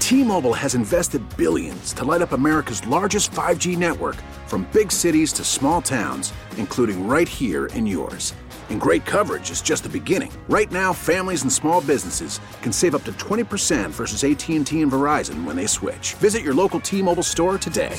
T-Mobile has invested billions to light up America's largest 5G network, from big cities to small towns, including right here in yours. And great coverage is just the beginning. Right now, families and small businesses can save up to 20% versus AT&T and Verizon when they switch. Visit your local T-Mobile store today.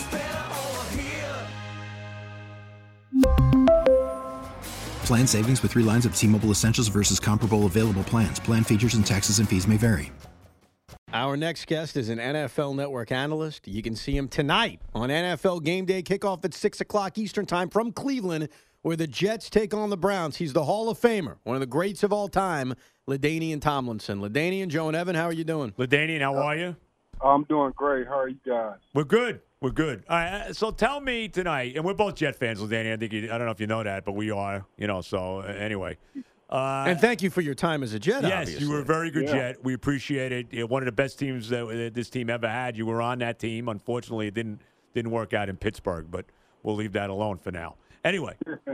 Plan savings with 3 lines of T-Mobile Essentials versus comparable available plans. Plan features and taxes and fees may vary. Our next guest is an NFL Network analyst. You can see him tonight on NFL Game Day, kickoff at 6 o'clock Eastern Time from Cleveland, where the Jets take on the Browns. He's the Hall of Famer, one of the greats of all time, LaDainian Tomlinson. LaDainian, Joe, and Evan, how are you doing? LaDainian, how are you? I'm doing great. How are you guys? We're good. We're good. All right, so tell me tonight, and we're both Jet fans, LaDainian. I don't know if you know that, but we are. So anyway. And thank you for your time as a Jet, yes, obviously. You were a very good Jet. We appreciate it. One of the best teams that this team ever had. You were on that team. Unfortunately, it didn't work out in Pittsburgh, but we'll leave that alone for now. Anyway.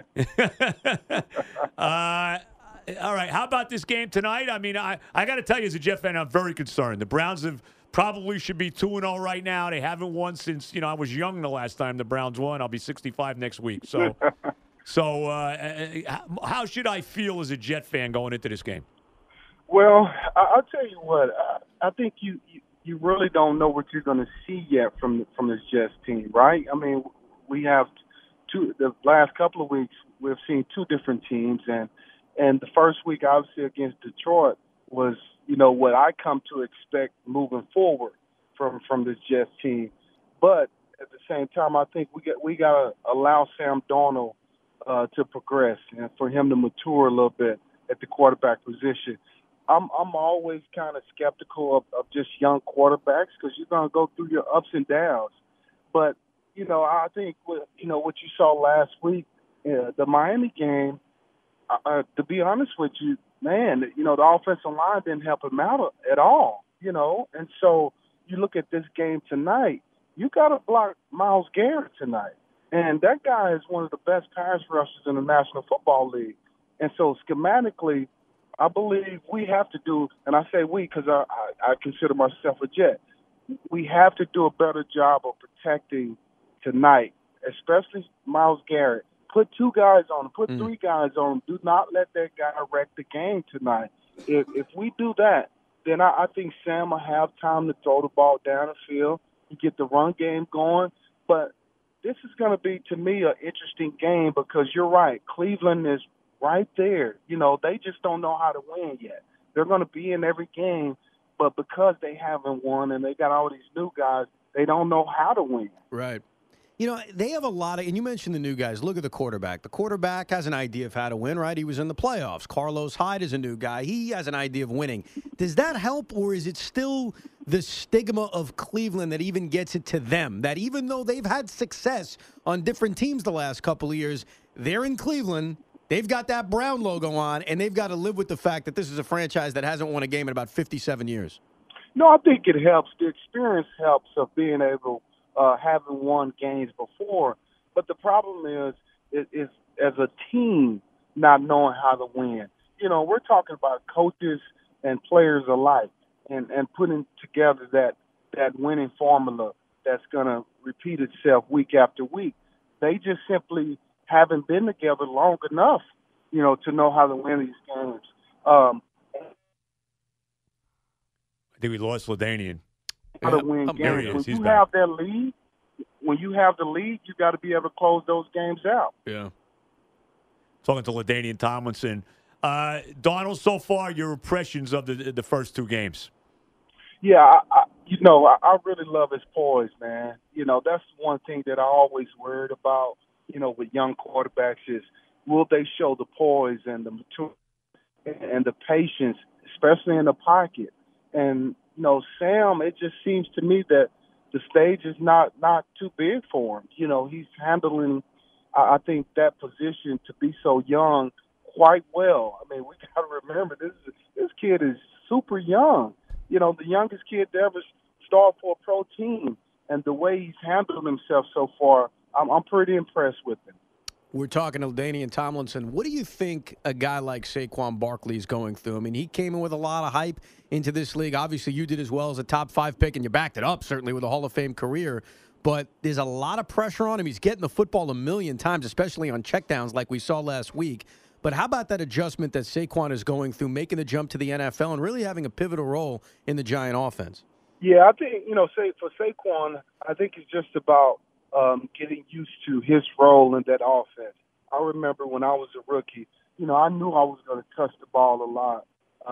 All right, how about this game tonight? I mean, I got to tell you, as a Jet fan, I'm very concerned. The Browns probably should be 2-0 right now. They haven't won since, I was young the last time the Browns won. I'll be 65 next week. So, how should I feel as a Jet fan going into this game? Well, I'll tell you what. I think you really don't know what you're going to see yet from this Jets team, right? I mean, we have the last couple of weeks we've seen 2 different teams, and the first week obviously against Detroit was what I come to expect moving forward from this Jets team. But at the same time, I think we got to allow Sam Darnold to progress and for him to mature a little bit at the quarterback position. I'm always kind of skeptical of just young quarterbacks because you're going to go through your ups and downs. But I think what you saw last week, the Miami game. To be honest with you, man, the offensive line didn't help him out at all. And so you look at this game tonight, you got to block Myles Garrett tonight. And that guy is one of the best pass rushers in the National Football League. And so schematically, I believe we have to do, and I say we because I consider myself a Jet, we have to do a better job of protecting tonight, especially Myles Garrett. Put 2 guys on him. Put 3 guys on him. Do not let that guy wreck the game tonight. If we do that, then I think Sam will have time to throw the ball down the field and get the run game going. But this is going to be, to me, an interesting game because you're right. Cleveland is right there. They just don't know how to win yet. They're going to be in every game, but because they haven't won and they got all these new guys, they don't know how to win. Right. They have a lot of, and you mentioned the new guys. Look at the quarterback. The quarterback has an idea of how to win, right? He was in the playoffs. Carlos Hyde is a new guy. He has an idea of winning. Does that help, or is it still the stigma of Cleveland that even gets it to them? That even though they've had success on different teams the last couple of years, they're in Cleveland, they've got that Brown logo on, and they've got to live with the fact that this is a franchise that hasn't won a game in about 57 years. No, I think it helps. The experience helps of being able having won games before. But the problem is as a team not knowing how to win. We're talking about coaches and players alike and putting together that winning formula that's going to repeat itself week after week. They just simply haven't been together long enough, to know how to win these games. I think we lost LaDainian. How to win games. When you have that lead, you got to be able to close those games out. Yeah. Talking to LaDainian Tomlinson. Donald, so far, your impressions of the first 2 games? Yeah, I really love his poise, man. That's one thing that I always worried about, with young quarterbacks is will they show the poise and the maturity and the patience, especially in the pocket. And, Sam, it just seems to me that the stage is not too big for him. He's handling, I think, that position to be so young quite well. I mean, we got to remember this kid is super young. The youngest kid to ever start for a pro team. And the way he's handled himself so far, I'm pretty impressed with him. We're talking to Danian Tomlinson. What do you think a guy like Saquon Barkley is going through? I mean, he came in with a lot of hype into this league. Obviously, you did as well as a top 5 pick, and you backed it up, certainly, with a Hall of Fame career. But there's a lot of pressure on him. He's getting the football a million times, especially on checkdowns like we saw last week. But how about that adjustment that Saquon is going through, making the jump to the NFL and really having a pivotal role in the Giant offense? Yeah, I think, say for Saquon, I think it's just about getting used to his role in that offense. I remember when I was a rookie, I knew I was going to touch the ball a lot.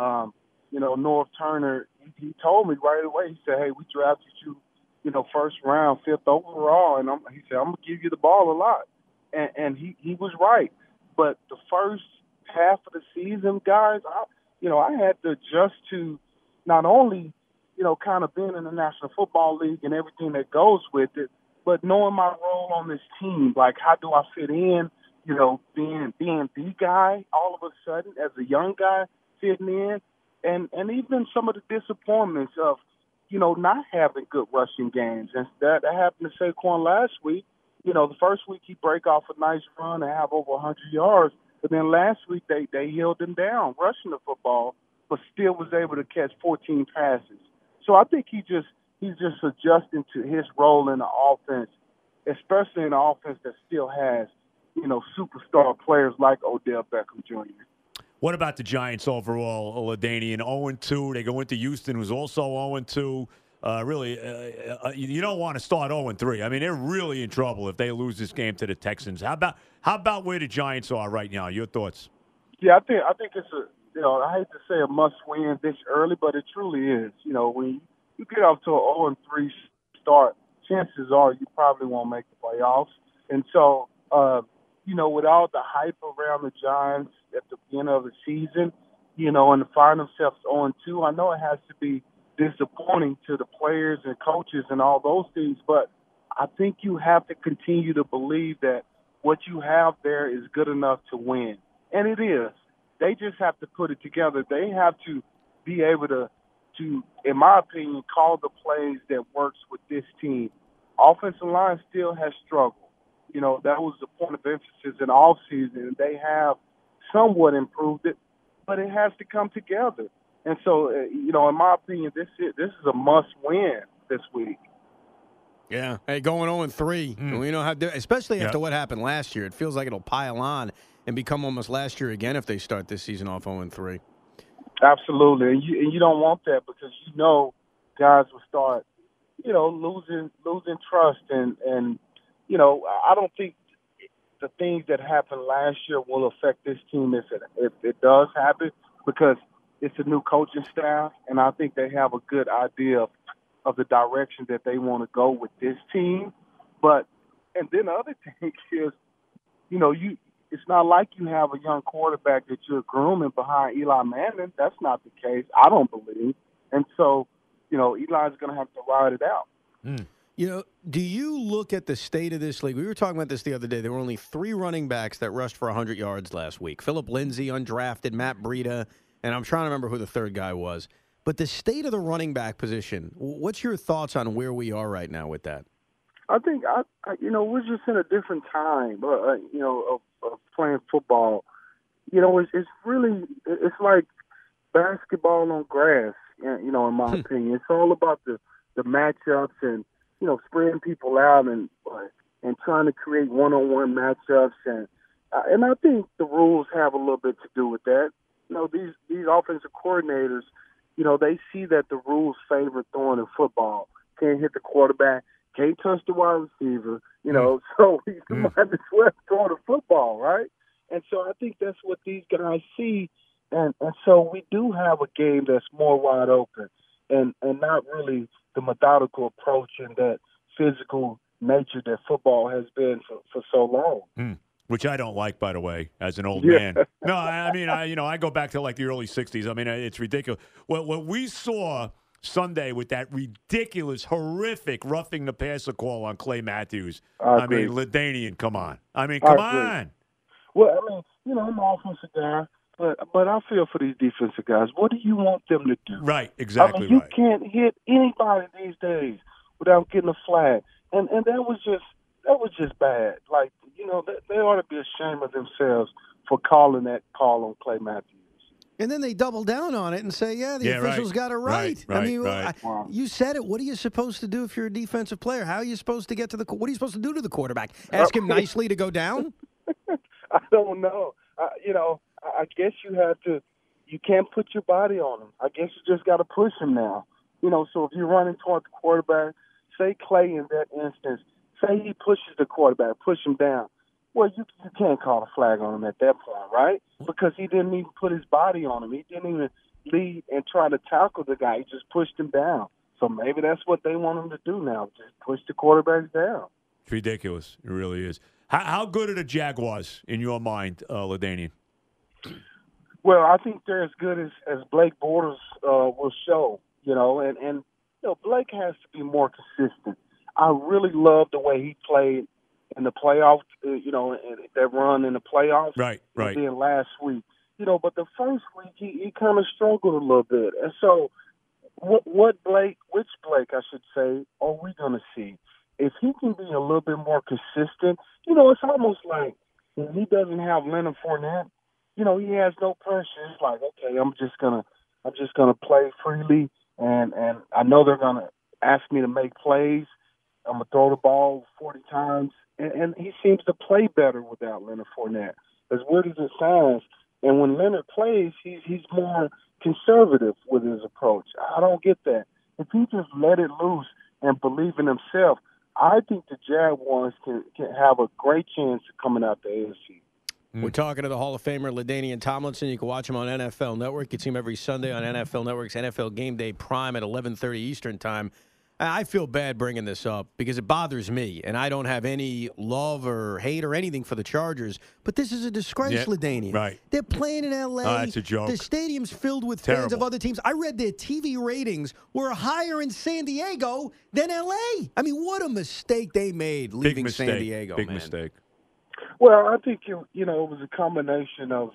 Norv Turner, he told me right away, he said, hey, we drafted you, first round, 5th overall, and he said, I'm going to give you the ball a lot. And he was right. But the first half of the season, guys, I had to adjust to not only, kind of being in the National Football League and everything that goes with it, but knowing my role on this team, like how do I fit in, being the guy all of a sudden as a young guy fitting in, and even some of the disappointments of, not having good rushing games. And that happened to Saquon last week. The first week he break off a nice run and have over 100 yards, but then last week they held him down rushing the football, but still was able to catch 14 passes. So I think he's just adjusting to his role in the offense, especially in an offense that still has, superstar players like Odell Beckham Jr. What about the Giants overall, LaDainian? 0-2. They go into Houston, who's also 0-2. You don't want to start 0-3. I mean, they're really in trouble if they lose this game to the Texans. How about where the Giants are right now? Your thoughts? Yeah, I think it's I hate to say a must-win this early, but it truly is. When you get off to a 0-3 start, chances are you probably won't make the playoffs. And so, with all the hype around the Giants at the beginning of the season, and to find themselves 0-2, I know it has to be disappointing to the players and coaches and all those things, but I think you have to continue to believe that what you have there is good enough to win. And it is. They just have to put it together. They have to be able to, in my opinion, call the plays that works with this team. Offensive line still has struggled. That was the point of emphasis in all season, and they have somewhat improved it, but it has to come together. And so, in my opinion, this is a must-win this week. Yeah. Hey, going 0-3, we know how, especially after what happened last year. It feels like it'll pile on and become almost last year again if they start this season off 0-3. Absolutely, and you don't want that because guys will start, losing trust, and I don't think the things that happened last year will affect this team if it does happen because it's a new coaching staff, and I think they have a good idea of the direction that they want to go with this team. And then the other thing is, it's not like you have a young quarterback that you're grooming behind Eli Manning. That's not the case, I don't believe. And so, Eli's going to have to ride it out. Do you look at the state of this league? We were talking about this the other day. There were only 3 running backs that rushed for 100 yards last week. Philip Lindsay, undrafted, Matt Breida, and I'm trying to remember who the third guy was. But the state of the running back position, what's your thoughts on where we are right now with that? I think, we're just in a different time, of playing football. It's really, it's like basketball on grass, in my opinion. It's all about the matchups and, spreading people out and trying to create one-on-one matchups. And I think the rules have a little bit to do with that. These offensive coordinators, they see that the rules favor throwing in football. Can't hit the quarterback, can't touch the wide receiver, so you might as well throw the football, right? And so I think that's what these guys see. And so we do have a game that's more wide open and not really the methodical approach and that physical nature that football has been for so long. Which I don't like, by the way, as an old man. No, I go back to like the early 60s. I mean, it's ridiculous. What we saw Sunday with that ridiculous, horrific roughing the passer call on Clay Matthews. I mean, LaDainian, come on. Come on. Well, I'm an offensive guy, but I feel for these defensive guys. What do you want them to do? Right, exactly. You can't hit anybody these days without getting a flag, and that was just bad. Like, they ought to be ashamed of themselves for calling that call on Clay Matthews. And then they double down on it and say, yeah, the officials got it right. Right, I mean, right. you said it. What are you supposed to do if you're a defensive player? How are you supposed to get to what are you supposed to do to the quarterback? Ask him nicely to go down? I don't know. I guess you can't put your body on him. I guess you just got to push him now. So if you're running toward the quarterback, say Clay in that instance, say he pushes the quarterback, push him down. Well, you can't call a flag on him at that point, right? Because he didn't even put his body on him. He didn't even lead and try to tackle the guy. He just pushed him down. So maybe that's what they want him to do now, just push the quarterbacks down. It's ridiculous. It really is. How good are the Jaguars in your mind, LaDainian? Well, I think they're as good as Blake Bortles will show, and Blake has to be more consistent. I really love the way he played in the playoffs, that run in the playoffs. Right. And then last week, but the first week he kind of struggled a little bit. And so which Blake, I should say, are we going to see? If he can be a little bit more consistent, it's almost like when he doesn't have Leonard Fournette, he has no pressure. It's like, okay, I'm just gonna play freely, and I know they're gonna ask me to make plays. I'm gonna throw the ball 40 times, and he seems to play better without Leonard Fournette. As weird as it sounds, and when Leonard plays, he's more conservative with his approach. I don't get that. If he just let it loose and believe in himself, I think the Jaguars can have a great chance of coming out the AFC. We're talking to the Hall of Famer, LaDainian Tomlinson. You can watch him on NFL Network. You can see him every Sunday on NFL Network's NFL Game Day Prime at 11:30 Eastern Time. I feel bad bringing this up because it bothers me, and I don't have any love or hate or anything for the Chargers, but this is a disgrace, LaDainian. Right. They're playing in L.A. That's a joke. The stadium's filled with fans of other teams. I read their TV ratings were higher in San Diego than L.A. I mean, what a mistake they made leaving San Diego, Big man. mistake. Well, I think it was a combination of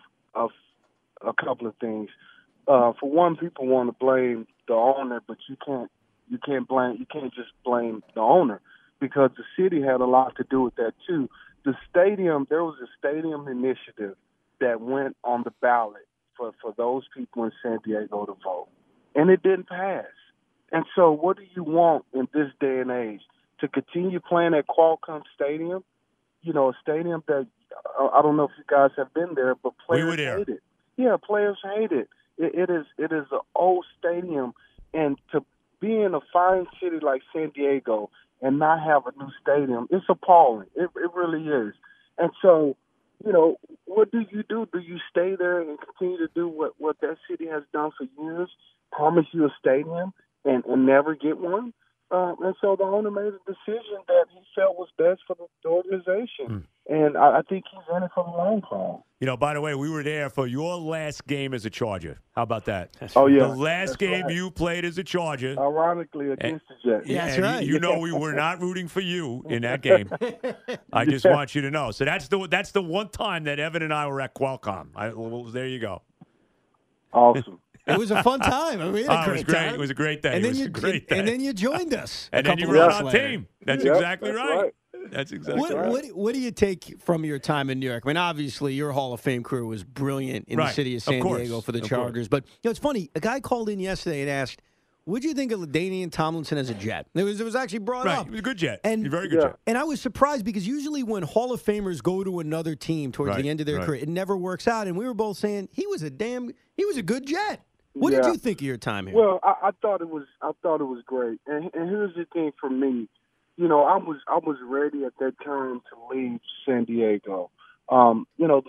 a couple of things. For one, people want to blame the owner, but you can't just blame the owner because the city had a lot to do with that too. There was a stadium initiative that went on the ballot for those people in San Diego to vote, and it didn't pass. And so, what do you want in this day and age? To continue playing at Qualcomm Stadium? A stadium that I don't know if you guys have been there, but players hate it. Yeah, players hate it. It is an old stadium, and to be in a fine city like San Diego and not have a new stadium, it's appalling. It really is. And so, what do? Do you stay there and continue to do what that city has done for years, promise you a stadium and never get one? And so the owner made a decision that he felt was best for the organization. And I think he's in it for the long haul. By the way, we were there for your last game as a Charger. How about that? Oh, yeah. The last game you played as a Charger. Ironically, against the Jets. Yeah, that's right. We were not rooting for you in that game. I just want you to know. So that's the one time that Evan and I were at Qualcomm. There you go. Awesome. It was a fun time. I mean, we had a great time. It was a great day. And then And then you joined us. And then you were on our team. That's exactly right. That's exactly right. What do you take from your time in New York? I mean, obviously, your Hall of Fame career was brilliant in the city of San Diego for the Chargers. But it's funny. A guy called in yesterday and asked, "What'd you think of LaDainian Tomlinson as a Jet?" It was actually brought up. He was a good Jet. And a very good Jet. And I was surprised because usually when Hall of Famers go to another team towards the end of their career, it never works out. And we were both saying he was a good Jet. What did you think of your time here? Well, I thought it was great. And here's the thing for me. I was ready at that time to leave San Diego. The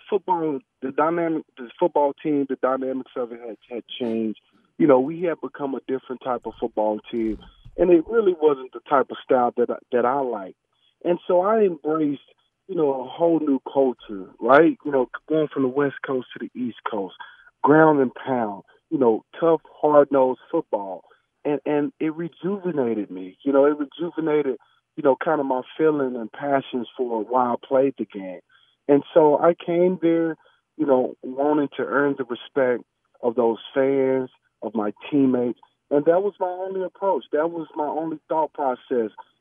football team, the dynamics of it had changed. We had become a different type of football team, and it really wasn't the type of style that I liked. And so I embraced, a whole new culture, right? Going from the West Coast to the East Coast, ground and pound, tough, hard-nosed football. And it rejuvenated me. It rejuvenated kind of my feeling and passions for why I played the game. And so I came there, wanting to earn the respect of those fans, of my teammates. And that was my only approach. That was my only thought process.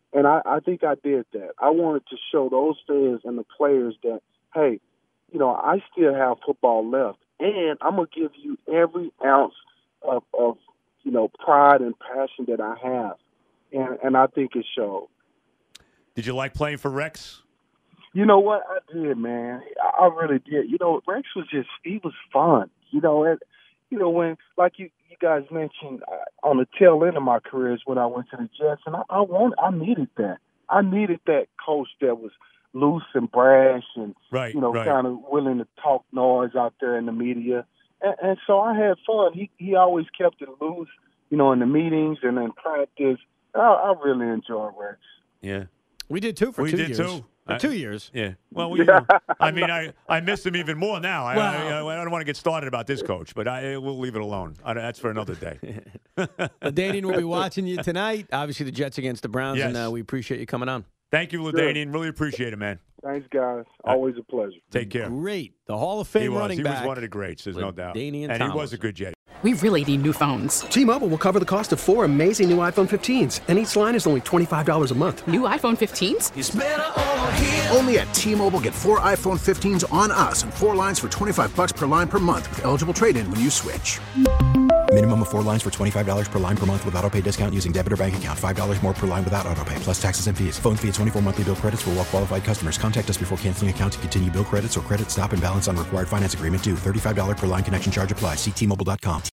And I think I did that. I wanted to show those fans and the players that, hey, I still have football left, and I'm going to give you every ounce of pride and passion that I have. And I think it showed. Did you like playing for Rex? You know what? I did, man. I really did. Rex he was fun. When, like you guys mentioned, on the tail end of my career is when I went to the Jets, and I needed that. I needed that coach that was loose and brash and, kind of willing to talk noise out there in the media. And so I had fun. He always kept it loose, in the meetings and in practice. I really enjoyed Rex. Yeah. We did too for 2 years. 2 years. Yeah. Well, I miss him even more now. I don't want to get started about this coach, but we'll leave it alone. That's for another day. LaDainian will be watching you tonight. Obviously, the Jets against the Browns, and we appreciate you coming on. Thank you, LaDainian. Really appreciate it, man. Thanks, guys. Always a pleasure. Take care. Great. The Hall of Fame running back. He was one of the greats, there's no doubt. LaDainian and he was a good Jet. We really need new phones. T-Mobile will cover the cost of 4 amazing new iPhone 15s, and each line is only $25 a month. New iPhone 15s? It's better over here. Only at T-Mobile, get 4 iPhone 15s on us and 4 lines for $25 per line per month with eligible trade-in when you switch. Minimum of 4 lines for $25 per line per month with autopay discount using debit or bank account. $5 more per line without autopay, plus taxes and fees. Phone fee at 24 monthly bill credits for well-qualified customers. Contact us before canceling account to continue bill credits or credit stop and balance on required finance agreement due. $35 per line connection charge applies. See T-Mobile.com.